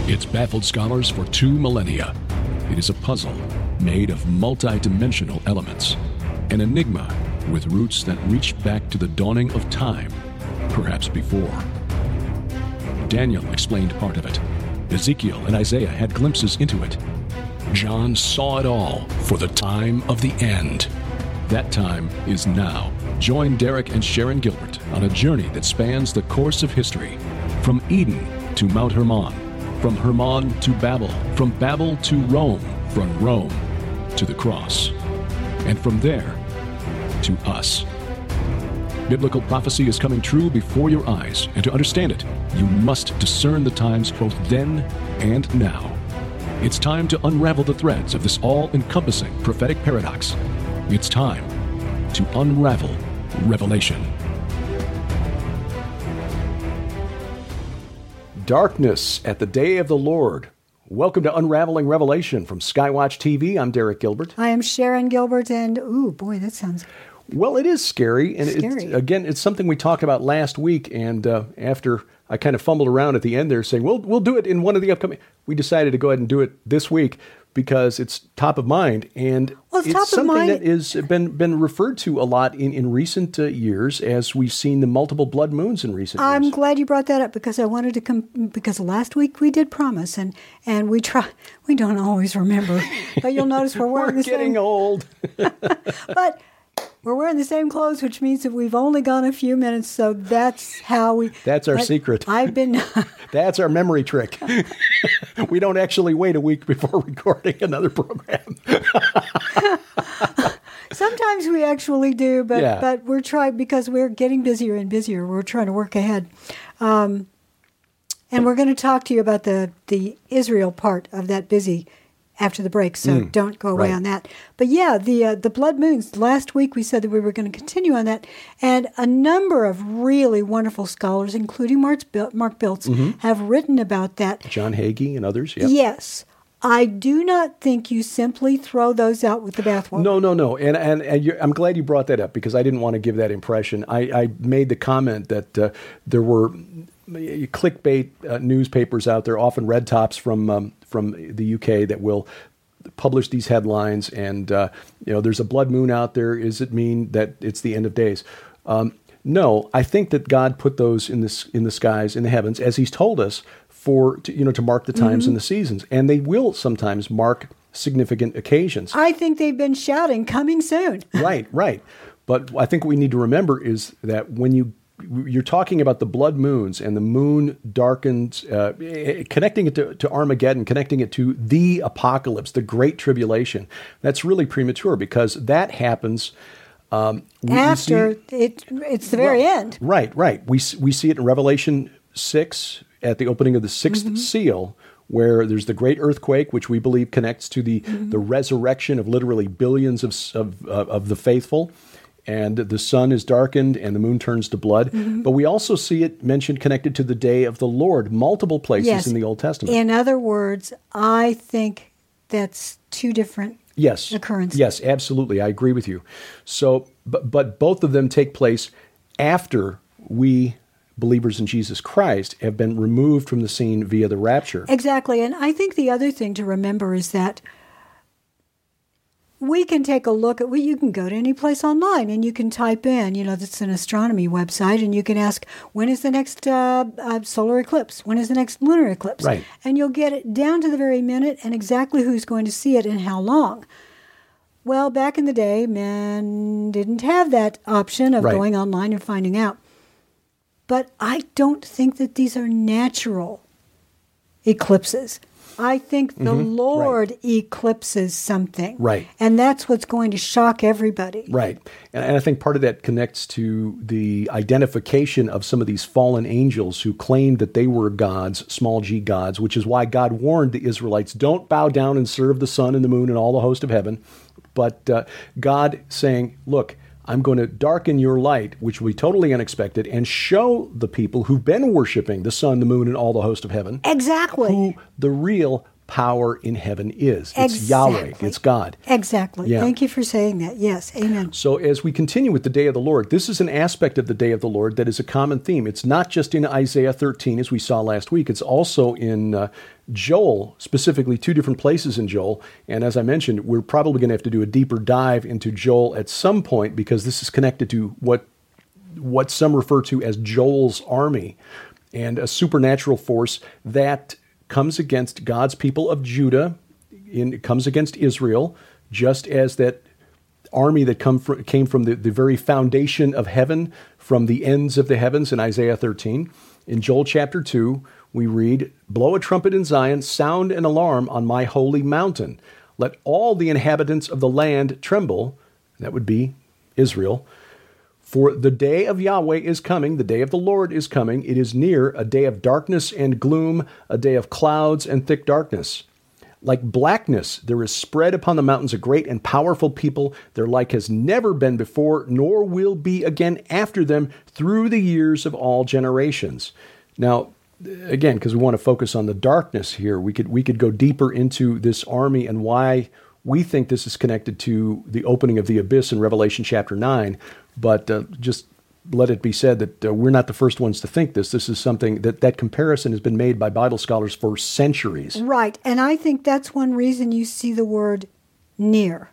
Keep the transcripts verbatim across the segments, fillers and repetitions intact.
It's baffled scholars for two millennia. It is a puzzle made of multi-dimensional elements, an enigma with roots that reach back to the dawning of time, perhaps before. Daniel explained part of it. Ezekiel and Isaiah had glimpses into it. John saw it all for the time of the end. That time is now. Join Derek and Sharon Gilbert on a journey that spans the course of history, from Eden to Mount Hermon, from Hermon to Babel, from Babel to Rome, from Rome to the cross, and from there to us. Biblical prophecy is coming true before your eyes, and to understand it, you must discern the times both then and now. It's time to unravel the threads of this all-encompassing prophetic paradox. It's time to unravel Revelation. Darkness at the day of the Lord. Welcome to Unraveling Revelation from Skywatch T V. I'm Derek Gilbert. I am Sharon Gilbert, and ooh, boy, that sounds well. It is scary, and scary. It's, again, it's something we talked about last week. And uh, after I kind of fumbled around at the end there, saying we'll we'll do it in one of the upcoming, we decided to go ahead and do it this week because it's top of mind, and well, it's, it's top something of mind. that is been been referred to a lot in in recent uh, years as we've seen the multiple blood moons in recent I'm years. glad you brought that up because I wanted to come because last week we did promise and and we try we don't always remember, but you'll notice we're wearing we're the getting same, old, but we're wearing the same clothes, which means that we've only gone a few minutes. So that's how we. That's our but secret. I've been. That's our memory trick. We don't actually wait a week before recording another program. Sometimes we actually do, but Yeah. but we're trying because we're getting busier and busier. We're trying to work ahead, um, and we're going to talk to you about the the Israel part of that busy after the break. So Mm, don't go away right. on that. But yeah, the uh, the blood moons. Last week we said that we were going to continue on that, and a number of really wonderful scholars, including Mark Bil- Mark Biltz, Mm-hmm. have written about that. John Hagee and others. Yep. Yes. I do not think you simply throw those out with the bathwater. No, no, no. And and, and you're, I'm glad you brought that up because I didn't want to give that impression. I, I made the comment that uh, there were clickbait uh, newspapers out there, often red tops from um, from the U K, that will publish these headlines. And uh, you know, there's a blood moon out there. Does it mean that it's the end of days? Um, no, I think that God put those in the in the skies, in the heavens, as He's told us, for to, you know to mark the times Mm-hmm. and the seasons, and they will sometimes mark significant occasions. I think they've been shouting, coming soon. Right, right. But I think what we need to remember is that when you you're talking about the blood moons and the moon darkens, uh, connecting it to, to Armageddon, connecting it to the apocalypse, the Great Tribulation, that's really premature because that happens um, we, After we see, it, it's the very well, end. Right, right. We we see it in Revelation six at the opening of the sixth Mm-hmm. seal, where there's the great earthquake, which we believe connects to the, Mm-hmm. the resurrection of literally billions of, of of of the faithful, and the sun is darkened and the moon turns to blood. Mm-hmm. But we also see it mentioned connected to the day of the Lord, multiple places Yes. in the Old Testament. In other words, I think that's two different Yes. occurrences. Yes, absolutely. I agree with you. So, but, but both of them take place after we, believers in Jesus Christ, have been removed from the scene via the rapture. Exactly. And I think the other thing to remember is that we can take a look at, well, you can go to any place online and you can type in, you know, that's an astronomy website, and you can ask, when is the next uh, uh, solar eclipse? When is the next lunar eclipse? Right. And you'll get it down to the very minute and exactly who's going to see it and how long. Well, back in the day, men didn't have that option of Right. going online and finding out. But I don't think that these are natural eclipses. I think the Mm-hmm. Lord eclipses something. Right. And that's what's going to shock everybody. Right. And, and I think part of that connects to the identification of some of these fallen angels who claimed that they were gods, small g gods, which is why God warned the Israelites, don't bow down and serve the sun and the moon and all the host of heaven. But uh, God saying, look, I'm going to darken your light, which will be totally unexpected, and show the people who've been worshiping the sun, the moon, and all the host of heaven Exactly. who the real power in heaven is. It's Exactly. Yahweh. It's God. Exactly. Yeah. Thank you for saying that. Yes. Amen. So as we continue with the day of the Lord, this is an aspect of the day of the Lord that is a common theme. It's not just in Isaiah thirteen, as we saw last week. It's also in uh, Joel, specifically two different places in Joel. And as I mentioned, we're probably going to have to do a deeper dive into Joel at some point, because this is connected to what what some refer to as Joel's army, and a supernatural force that comes against God's people of Judah, in, it comes against Israel, just as that army that come from, came from the, the very foundation of heaven, from the ends of the heavens in Isaiah thirteen. In Joel chapter two, we read, "Blow a trumpet in Zion, sound an alarm on my holy mountain. Let all the inhabitants of the land tremble." That would be Israel. "For the day of Yahweh is coming, the day of the Lord is coming. It is near, a day of darkness and gloom, a day of clouds and thick darkness. Like blackness, there is spread upon the mountains a great and powerful people. Their like has never been before, nor will be again after them through the years of all generations." Now, again, because we want to focus on the darkness here, we could we could go deeper into this army and why we think this is connected to the opening of the abyss in Revelation chapter nine. But uh, just let it be said that uh, we're not the first ones to think this. This is something that that comparison has been made by Bible scholars for centuries. Right. And I think that's one reason you see the word near.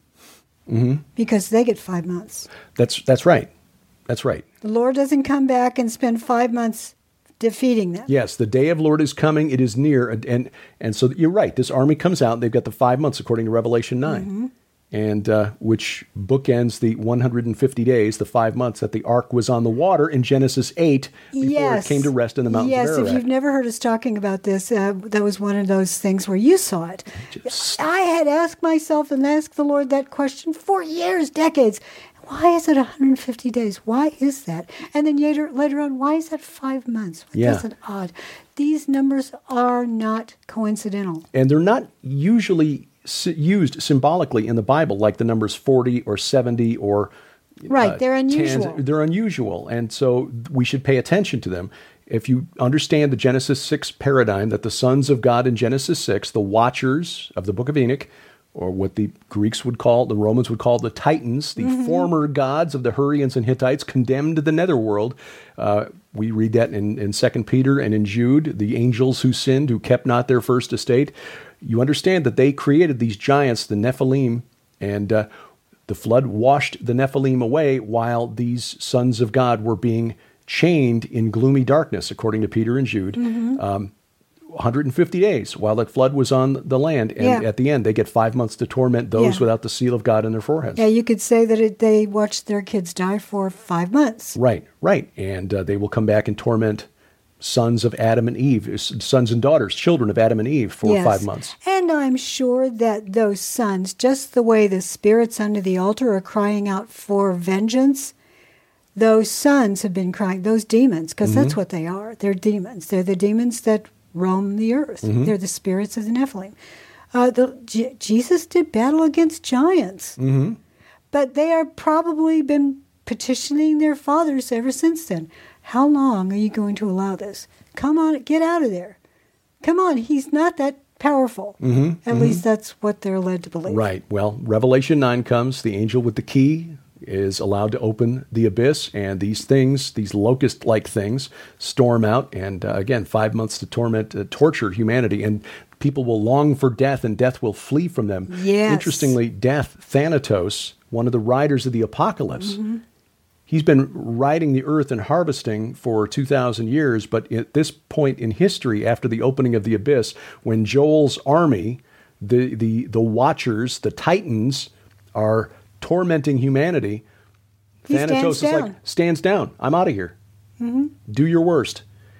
Mm-hmm. Because they get five months. That's that's right. That's right. The Lord doesn't come back and spend five months defeating them. Yes, the day of Lord is coming. It is near. And and, and so you're right. This army comes out. They've got the five months according to Revelation nine. Mm-hmm. And uh, which bookends the one hundred fifty days, the five months that the ark was on the water in Genesis eight before yes. it came to rest in the mountains yes, of Ararat. If you've never heard us talking about this, uh, that was one of those things where you saw it. Just... I had asked myself and asked the Lord that question for years, decades. Why is it one hundred fifty days? Why is that? And then later, later on, why is that five months? Yeah. That's an odd. These numbers are not coincidental. And they're not usually used symbolically in the Bible, like the numbers forty or seventy or right. Uh, they're unusual. tens. They're unusual, and so we should pay attention to them. If you understand the Genesis six paradigm, that the sons of God in Genesis six, the watchers of the Book of Enoch, or what the Greeks would call, the Romans would call the Titans, the mm-hmm. former gods of the Hurrians and Hittites, condemned the netherworld. Uh, we read that in, in Second Peter and in Jude, the angels who sinned, who kept not their first estate. You understand that they created these giants, the Nephilim, and uh, the flood washed the Nephilim away while these sons of God were being chained in gloomy darkness, according to Peter and Jude. Mm-hmm. Um, one hundred fifty days while that flood was on the land. And yeah. at the end, they get five months to torment those yeah. without the seal of God in their foreheads. Yeah, you could say that it, they watched their kids die for five months. Right, right. And uh, they will come back and torment sons of Adam and Eve, sons and daughters, children of Adam and Eve for yes. five months. And I'm sure that those sons, just the way the spirits under the altar are crying out for vengeance, those sons have been crying, those demons, because mm-hmm. that's what they are. They're demons. They're the demons that roam the earth. Mm-hmm. They're the spirits of the Nephilim. Uh, the, J- Jesus did battle against giants, mm-hmm. but they are probably been petitioning their fathers ever since then. How long are you going to allow this? Come on, get out of there. Come on, he's not that powerful. Mm-hmm. At mm-hmm. least that's what they're led to believe. Right. Well, Revelation nine comes, the angel with the key is allowed to open the abyss, and these things, these locust-like things, storm out, and uh, again, five months to torment, uh, torture humanity, and people will long for death, and death will flee from them. Yes. Interestingly, death, Thanatos, one of the riders of the apocalypse, mm-hmm. he's been riding the earth and harvesting for two thousand years, but at this point in history, after the opening of the abyss, when Joel's army, the the the Watchers, the Titans, are tormenting humanity, he Thanatos stands is down. like, stands down. I'm out of here. Mm-hmm. Do your worst.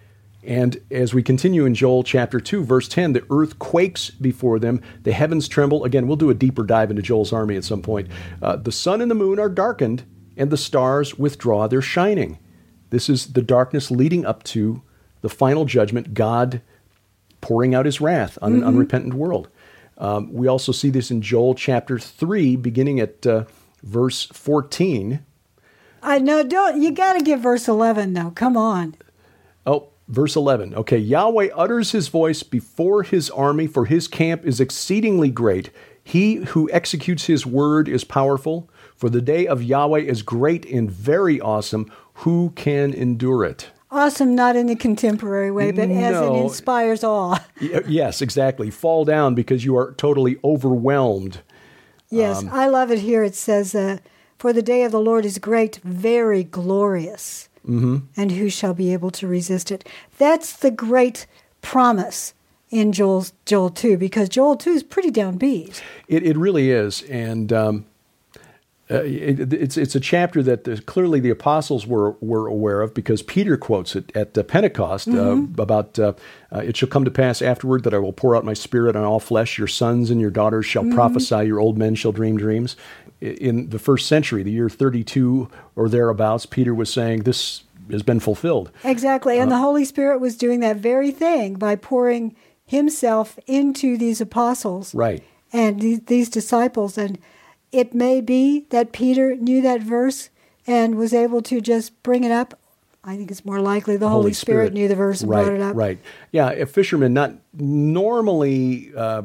And as we continue in Joel chapter two, verse ten, the earth quakes before them, the heavens tremble. Again, we'll do a deeper dive into Joel's army at some point. Uh, the sun and the moon are darkened, and the stars withdraw their shining. This is the darkness leading up to the final judgment, God pouring out his wrath on mm-hmm. an unrepentant world. Um, we also see this in Joel chapter three, beginning at uh, verse fourteen. I know, don't you got to give verse eleven though. Come on. Oh, verse eleven. Okay, Yahweh utters his voice before his army, for his camp is exceedingly great. He who executes his word is powerful, for the day of Yahweh is great and very awesome. Who can endure it? Awesome, not in the contemporary way, but as No. it inspires awe. Y- Yes, exactly. Fall down because you are totally overwhelmed. Yes, Um, I love it here. It says, uh, for the day of the Lord is great, very glorious. Mm-hmm. And who shall be able to resist it? That's the great promise in Joel, Joel two, because Joel two is pretty downbeat. It, it really is. And um, uh, it, it's it's a chapter that the, clearly the apostles were, were aware of, because Peter quotes it at uh, Pentecost mm-hmm. uh, about, uh, uh, it shall come to pass afterward that I will pour out my spirit on all flesh. Your sons and your daughters shall mm-hmm. prophesy. Your old men shall dream dreams. In the first century, the year thirty-two or thereabouts, Peter was saying this has been fulfilled. Exactly. And uh, the Holy Spirit was doing that very thing by pouring himself into these apostles. Right. And these, these disciples. And it may be that Peter knew that verse and was able to just bring it up. I think it's more likely the Holy, Holy Spirit, Spirit knew the verse and right, brought it up. Right. Yeah, a fisherman, not normally... Uh,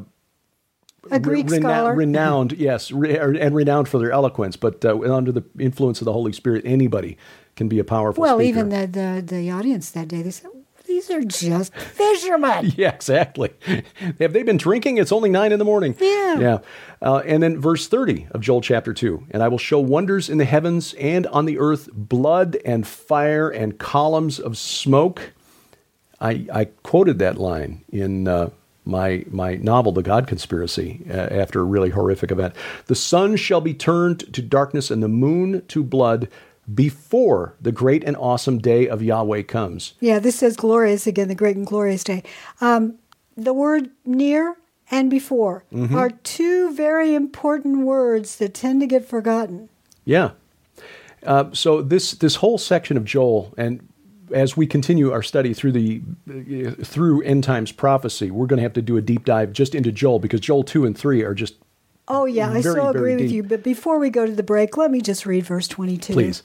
A Greek Rena- scholar. Renowned, yes, re- and renowned for their eloquence, but uh, under the influence of the Holy Spirit, anybody can be a powerful well, speaker. even the, the, the audience that day, they said, these are just fishermen. Yeah, exactly. Have they been drinking? It's only nine in the morning. Yeah. Yeah. Uh, and then verse thirty of Joel chapter two, and I will show wonders in the heavens and on the earth, blood and fire and columns of smoke. I, I quoted that line in... Uh, My my novel, The God Conspiracy, uh, after a really horrific event. The sun shall be turned to darkness and the moon to blood before the great and awesome day of Yahweh comes. Yeah, this says glorious again, the great and glorious day. Um, the word near and before mm-hmm. are two very important words that tend to get forgotten. Yeah. Uh, so this this whole section of Joel, and as we continue our study through the uh, through end times prophecy, we're going to have to do a deep dive just into Joel, because Joel two and three are just oh yeah, very, I so agree with deep. you. But before we go to the break, let me just read verse twenty-two. Please.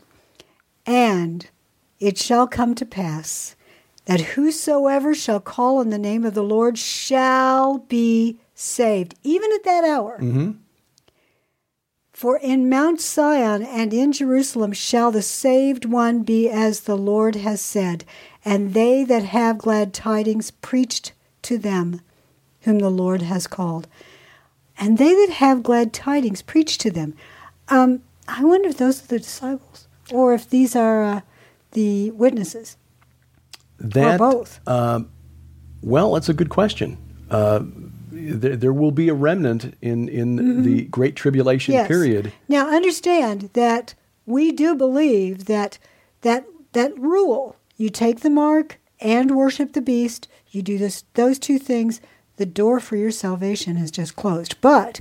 And it shall come to pass that whosoever shall call on the name of the Lord shall be saved, even at that hour. Mm-hmm. For in Mount Sion and in Jerusalem shall the saved one be, as the Lord has said, and they that have glad tidings preached to them, whom the Lord has called. And they that have glad tidings preached to them. Um, I wonder if those are the disciples, or if these are uh, the witnesses, that, or both. Uh, well, that's a good question. Uh, there, there will be a remnant in, in mm-hmm. the Great Tribulation yes. period. Now, understand that we do believe that that that rule, you take the mark and worship the beast, you do this those two things, the door for your salvation is just closed. But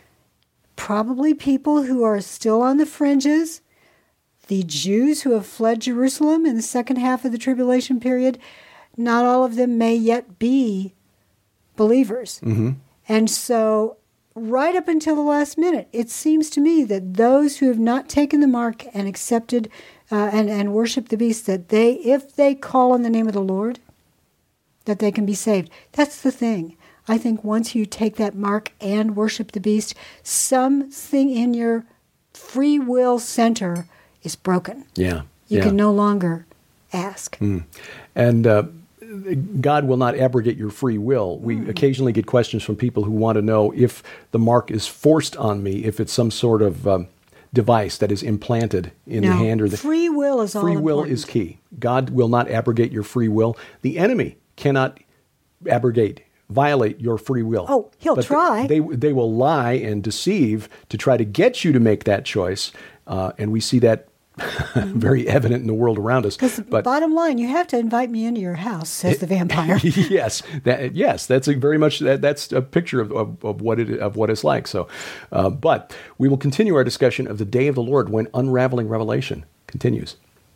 probably people who are still on the fringes, the Jews who have fled Jerusalem in the second half of the tribulation period, not all of them may yet be believers. Mm-hmm. And so right up until the last minute, it seems to me that those who have not taken the mark and accepted uh, and, and worshiped the beast, that they, if they call on the name of the Lord, that they can be saved. That's the thing. I think once you take that mark and worship the beast, something in your free will center is broken. Yeah. You yeah. can no longer ask. Mm. And uh, God will not abrogate your free will. We mm. occasionally get questions from people who want to know if the mark is forced on me, if it's some sort of um, device that is implanted in no. the hand. Or the free will is all Free will important. is key. God will not abrogate your free will. The enemy cannot abrogate, violate your free will. Oh, he'll but try. They, they will lie and deceive to try to get you to make that choice. Uh, and we see that very evident in the world around us. Because but bottom line, you have to invite me into your house, says the vampire. yes, that, yes, that's a very much that, that's a picture of, of, of what it of what it's like. So, uh, but we will continue our discussion of the day of the Lord when unraveling Revelation continues.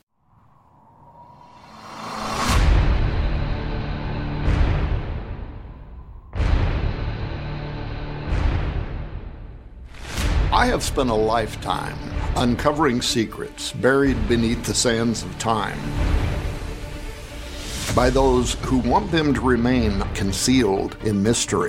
I have spent a lifetime uncovering secrets buried beneath the sands of time. by those who want them to remain concealed in mystery.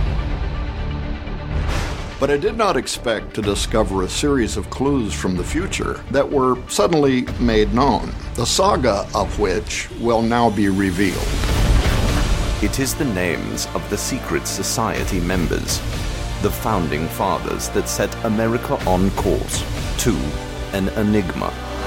But I did not expect to discover a series of clues from the future that were suddenly made known, the saga of which will now be revealed. It is the names of the secret society members, the founding fathers that set America on course to an enigma.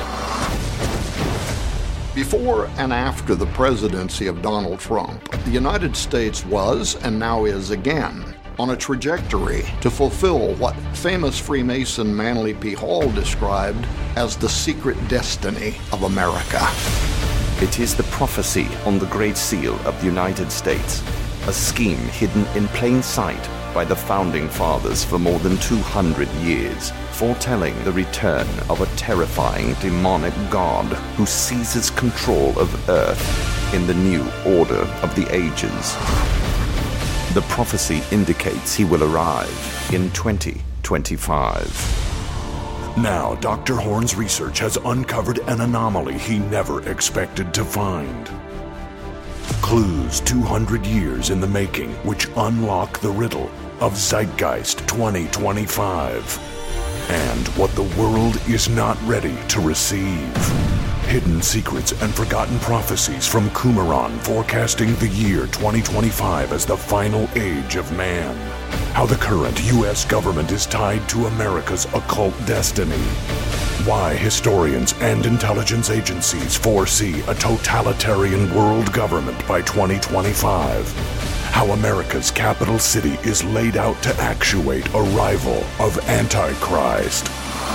Before and after the presidency of Donald Trump, the United States was, and now is again, on a trajectory to fulfill what famous Freemason Manly P. Hall described as the secret destiny of America. It is the prophecy on the Great Seal of the United States, a scheme hidden in plain sight by the Founding Fathers for more than two hundred years, foretelling the return of a terrifying demonic god who seizes control of Earth in the new order of the ages. The prophecy indicates he will arrive in twenty twenty-five. Now, Doctor Horn's research has uncovered an anomaly he never expected to find. Clues two hundred years in the making which unlock the riddle of Zeitgeist twenty twenty-five. And what the world is not ready to receive. Hidden secrets and forgotten prophecies from Qumran forecasting the year twenty twenty-five as the final age of man. How the current U S government is tied to America's occult destiny. Why historians and intelligence agencies foresee a totalitarian world government by twenty twenty-five. How America's capital city is laid out to actuate a rival of Antichrist.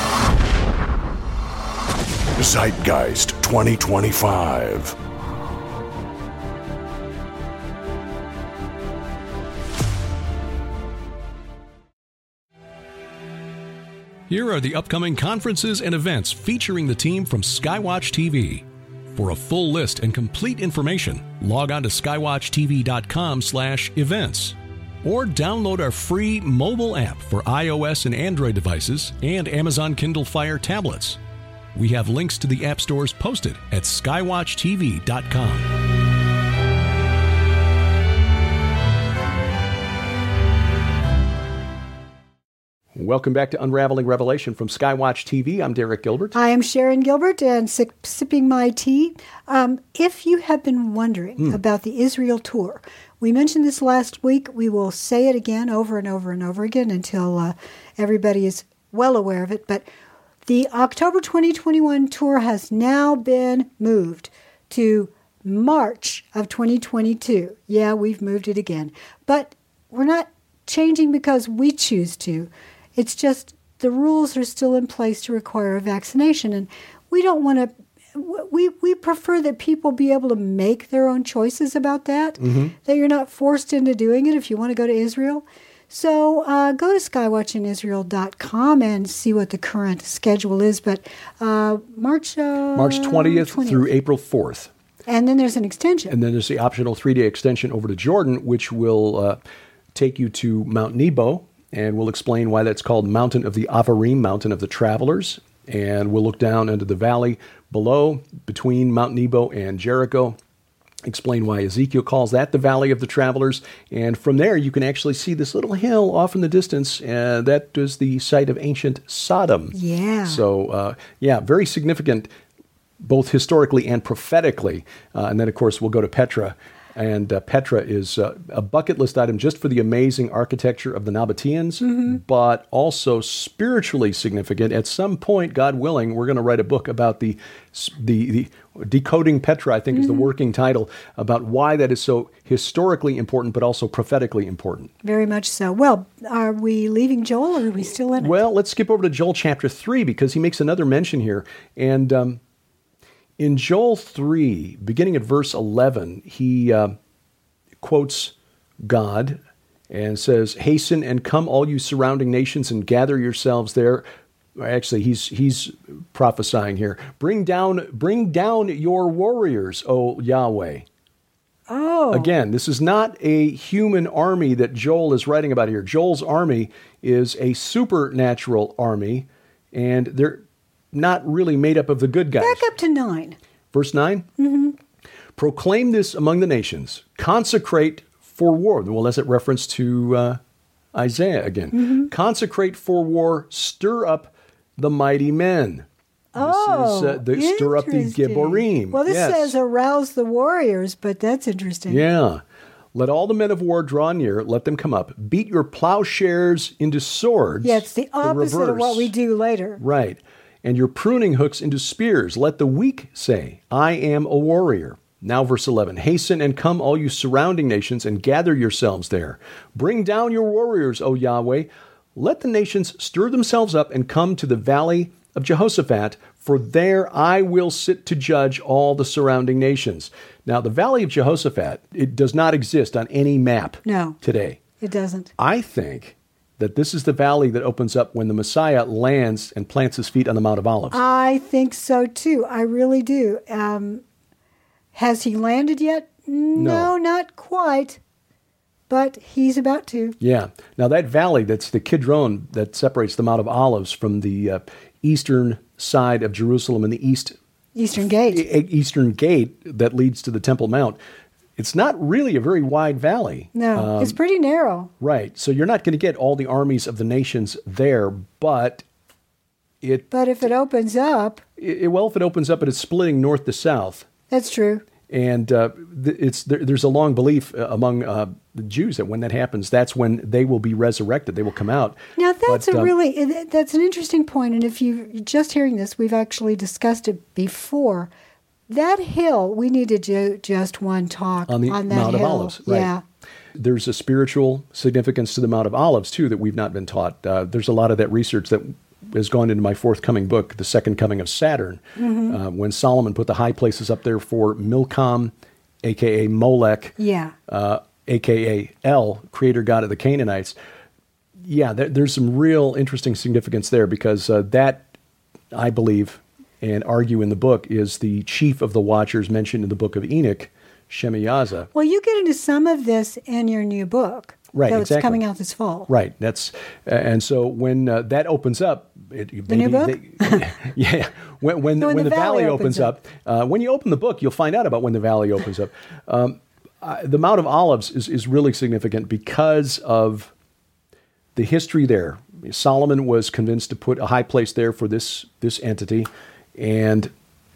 Zeitgeist twenty twenty-five. Here are the upcoming conferences and events featuring the team from Skywatch T V. For a full list and complete information, log on to skywatchtv.com slash events. Or download our free mobile app for iOS and Android devices and Amazon Kindle Fire tablets. We have links to the app stores posted at skywatch t v dot com. Welcome back to Unraveling Revelation from Skywatch T V. I'm Derek Gilbert. I am Sharon Gilbert, and sip, sipping my tea. Um, if you have been wondering mm. about the Israel tour, we mentioned this last week. We will say it again over and over and over again until uh, everybody is well aware of it. But the October twenty twenty-one tour has now been moved to March of twenty twenty-two. Yeah, we've moved it again. But we're not changing because we choose to. It's just the rules are still in place to require a vaccination. And we don't want to, we, we prefer that people be able to make their own choices about that, mm-hmm. that you're not forced into doing it if you want to go to Israel. So uh, go to skywatch in israel dot com and see what the current schedule is. But uh, March uh, March twentieth, twentieth through April fourth. And then there's an extension. And then there's the optional three-day extension over to Jordan, which will uh, take you to Mount Nebo. And we'll explain why that's called Mountain of the Avarim, Mountain of the Travelers. And we'll look down into the valley below, between Mount Nebo and Jericho. Explain why Ezekiel calls that the Valley of the Travelers. And from there, you can actually see this little hill off in the distance. Uh, that is the site of ancient Sodom. Yeah. So, uh, yeah, very significant, both historically and prophetically. Uh, and then, of course, we'll go to Petra. And uh, Petra is uh, a bucket list item just for the amazing architecture of the Nabateans, mm-hmm. but also spiritually significant. At some point, God willing, we're going to write a book about the the, the Decoding Petra, I think mm-hmm. is the working title, about why that is so historically important, but also prophetically important. Very much so. Well, are we leaving Joel, or are we still in it? Well, let's skip over to Joel chapter three, because he makes another mention here. And um, in Joel three, beginning at verse eleven, he uh, quotes God and says, "Hasten and come, all you surrounding nations, and gather yourselves there." Actually, he's he's prophesying here. Bring down, bring down your warriors, O Yahweh. Oh. Again, this is not a human army that Joel is writing about here. Joel's army is a supernatural army, and they're not really made up of the good guys. Back up to nine. Verse nine? Mm-hmm. Proclaim this among the nations. Consecrate for war. Well, that's a reference to uh, Isaiah again. Mm-hmm. Consecrate for war. Stir up the mighty men. Oh, this is, uh, the, stir up the Gibborim. Well, this yes. says arouse the warriors, but that's interesting. Yeah. Let all the men of war draw near. Let them come up. Beat your plowshares into swords. Yeah, it's the opposite the of what we do later. Right. And your pruning hooks into spears. Let the weak say, I am a warrior. Now, verse eleven. Hasten and come, all you surrounding nations, and gather yourselves there. Bring down your warriors, O Yahweh. Let the nations stir themselves up and come to the valley of Jehoshaphat, for there I will sit to judge all the surrounding nations. Now, the Valley of Jehoshaphat, it does not exist on any map no, today. It doesn't. I think that this is the valley that opens up when the Messiah lands and plants his feet on the Mount of Olives. I think so, too. I really do. Um, has he landed yet? No, No. not quite. But he's about to. Yeah. Now, that valley, that's the Kidron that separates the Mount of Olives from the uh, eastern side of Jerusalem and the east Eastern Gate. e- eastern gate that leads to the Temple Mount. It's not really a very wide valley. No, Um, it's pretty narrow. Right. So you're not going to get all the armies of the nations there, but it, But if it opens up, it well, if it opens up and it's splitting north to south, that's true. and uh, th- it's there, there's a long belief uh, among uh, the Jews that when that happens, that's when they will be resurrected. They will come out. Now that's But, a um, really it- that's an interesting point, and if you're just hearing this, we've actually discussed it before. That hill, we need to do just one talk on the that Mount hill. of Olives. Right. Yeah, There's a spiritual significance to the Mount of Olives too that we've not been taught. Uh, there's a lot of that research that has gone into my forthcoming book, The Second Coming of Saturn, Mm-hmm. uh, when Solomon put the high places up there for Milcom, a k a. Molech, yeah. uh, a k a. El, creator god of the Canaanites. Yeah, there, there's some real interesting significance there because uh, that, I believe, and argue in the book, is the chief of the Watchers mentioned in the book of Enoch, Shemiyaza. Well, you get into some of this in your new book. Right, That's exactly. coming out this fall. Right. That's uh, and so when uh, that opens up, it, The new book? They, yeah. When when, When when the the, valley, valley opens opens up, uh, when you open the book, you'll find out about when the valley opens up. Um, uh, the Mount of Olives is is really significant because of the history there. Solomon was convinced to put a high place there for this this entity, and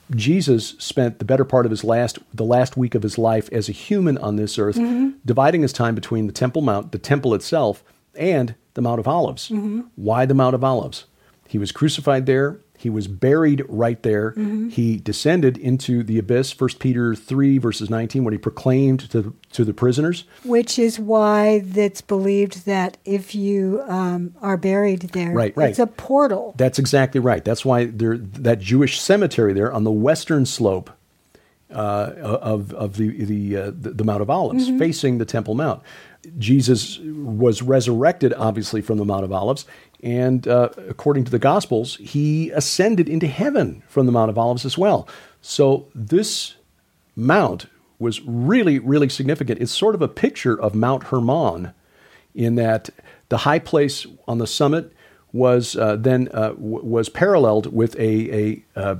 Jesus spent the better part of his last, the last week of his life as a human on this earth, Mm-hmm. dividing his time between the Temple Mount, the temple itself, and the Mount of Olives. Mm-hmm. Why the Mount of Olives? He was crucified there. He was buried right there. Mm-hmm. He descended into the abyss, First Peter three, verses nineteen, when he proclaimed to, to the prisoners. Which is why it's believed that if you um, are buried there, Right, right. it's a portal. That's exactly right. That's why there that Jewish cemetery there on the western slope uh, of of the the, uh, the the Mount of Olives, Mm-hmm. facing the Temple Mount. Jesus was resurrected, obviously, from the Mount of Olives, and uh, according to the Gospels, he ascended into heaven from the Mount of Olives as well. So this mount was really, really significant. It's sort of a picture of Mount Hermon, in that the high place on the summit was uh, then uh, w- was paralleled with a, a uh,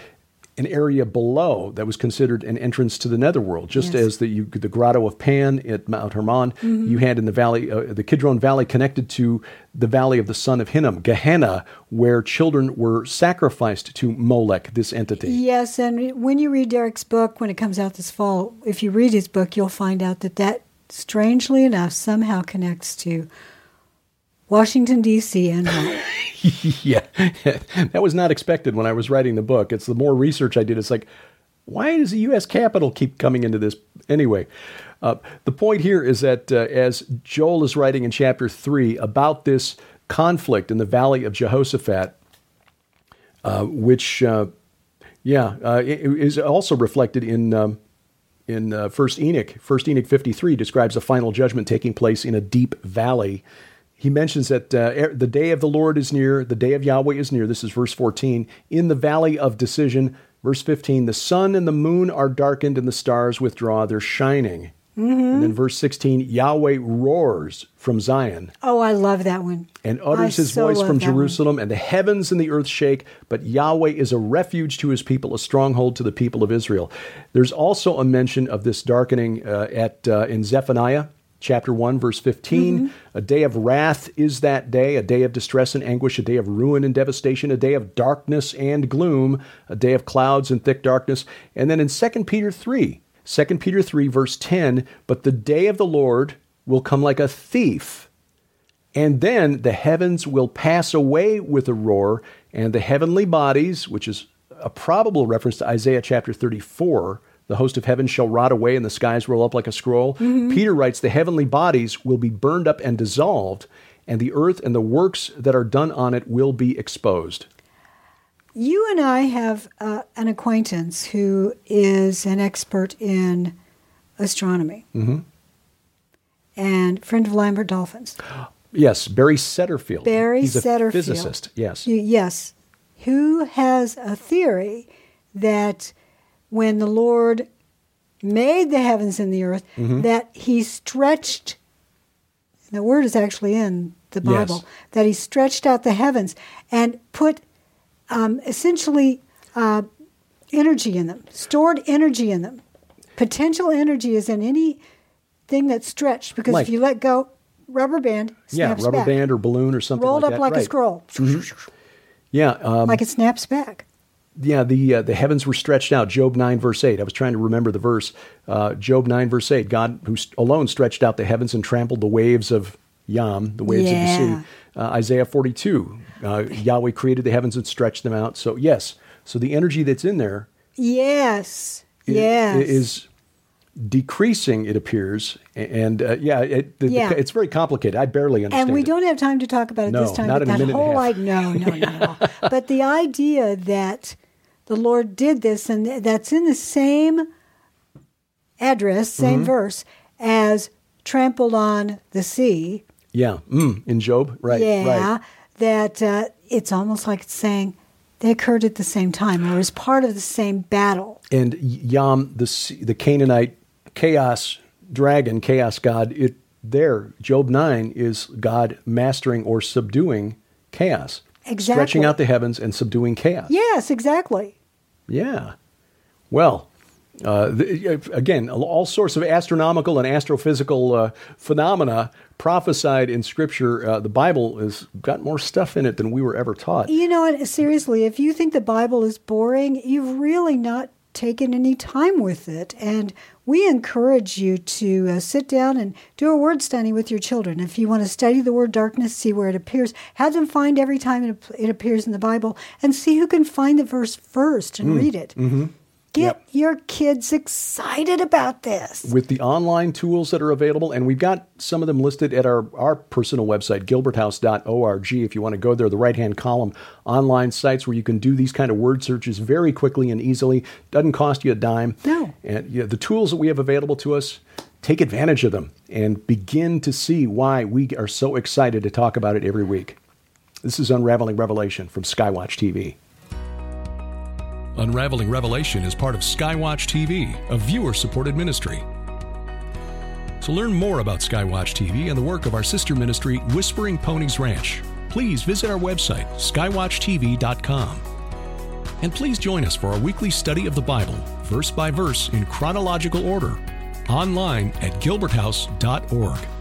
an area below that was considered an entrance to the netherworld, just Yes. as the you, the Grotto of Pan at Mount Hermon, Mm-hmm. you had in the valley, uh, the Kidron Valley, connected to the valley of the son of Hinnom, Gehenna, where children were sacrificed to Molech, this entity. Yes, and when you read Derek's book, when it comes out this fall, if you read his book, you'll find out that that, strangely enough, somehow connects to Washington, D C and Rome. Yeah, that was not expected when I was writing the book. It's the more research I did, it's like, why does the U S Capitol keep coming into this? Anyway, uh, the point here is that uh, as Joel is writing in chapter three about this conflict in the Valley of Jehoshaphat, uh, which, uh, yeah, uh, it is also reflected in um, in uh, First Enoch. First Enoch fifty-three describes a final judgment taking place in a deep valley. He mentions that uh, the day of the Lord is near, the day of Yahweh is near. This is verse fourteen. In the valley of decision, verse fifteen, the sun and the moon are darkened and the stars withdraw their shining. Mm-hmm. And then verse sixteen, Yahweh roars from Zion Oh, I love that one. and utters I his so voice love from that one. Jerusalem, and the heavens and the earth shake, but Yahweh is a refuge to his people, a stronghold to the people of Israel. There's also a mention of this darkening uh, at uh, in Zephaniah chapter one, verse fifteen. Mm-hmm. A day of wrath is that day, a day of distress and anguish, a day of ruin and devastation, a day of darkness and gloom, a day of clouds and thick darkness. And then in Second Peter three, Second Peter three, verse ten, but the day of the Lord will come like a thief. And then the heavens will pass away with a roar, and the heavenly bodies, which is a probable reference to Isaiah chapter thirty-four, the host of heaven shall rot away and the skies roll up like a scroll. Mm-hmm. Peter writes, the heavenly bodies will be burned up and dissolved, and the earth and the works that are done on it will be exposed. You and I have uh, an acquaintance who is an expert in astronomy. Mm-hmm. And friend of Lambert Dolphins. Yes, Barry Setterfield. Barry He's a Setterfield. physicist, yes. You- Yes. Who has a theory that when the Lord made the heavens and the earth, Mm-hmm. that he stretched, the word is actually in the Bible, Yes. that he stretched out the heavens and put um, essentially uh, energy in them, stored energy in them. Potential energy is in anything that's stretched, because Like- if you let go, rubber band Yeah, snaps rubber back. band or balloon or something Rolled like up that. like a Right. scroll. Yeah, um, Like it snaps back. yeah. The uh, the heavens were stretched out. Job nine verse eight. I was trying to remember the verse. Uh, Job nine verse eight. God who st- alone stretched out the heavens and trampled the waves of Yam, the waves Yeah. of the sea. Uh, Isaiah forty-two. Uh, Yahweh created the heavens and stretched them out. So yes. So the energy that's in there Yes. i- Yes. is decreasing, it appears, and uh, yeah, it, the, Yeah. The, it's very complicated. I barely understand. And we it. don't have time to talk about it No, this time. not but in a that minute and a whole half. I- no, no, not at all. But the idea that the Lord did this, and th- that's in the same address, same Mm-hmm. verse, as trampled on the sea. Yeah, mm, in Job, right? yeah, right. that uh, it's almost like it's saying they occurred at the same time, or as part of the same battle. And Yam, the sea- the Canaanite chaos dragon, chaos god, it there, Job nine is God mastering or subduing chaos. Exactly. Stretching out the heavens and subduing chaos. Yes, exactly. Yeah. Well, uh, the, again, all sorts of astronomical and astrophysical uh, phenomena prophesied in Scripture. Uh, the Bible has got more stuff in it than we were ever taught. You know, and seriously, if you think the Bible is boring, you've really not taken any time with it. And we encourage you to uh, sit down and do a word study with your children. If you want to study the word darkness, see where it appears. Have them find every time it, it appears in the Bible, and see who can find the verse first and read it. Mm-hmm. Get Yep. your kids excited about this. With the online tools that are available, and we've got some of them listed at our, our personal website, gilbert house dot org. If you want to go there, the right-hand column, online sites where you can do these kind of word searches very quickly and easily. Doesn't cost you a dime. No. And you know, the tools that we have available to us, take advantage of them and begin to see why we are so excited to talk about it every week. This is Unraveling Revelation from Skywatch T V. Unraveling Revelation is part of Skywatch T V, a viewer-supported ministry. To learn more about Skywatch T V and the work of our sister ministry, Whispering Ponies Ranch, please visit our website, skywatch t v dot com. And please join us for our weekly study of the Bible, verse by verse in chronological order, online at gilbert house dot org.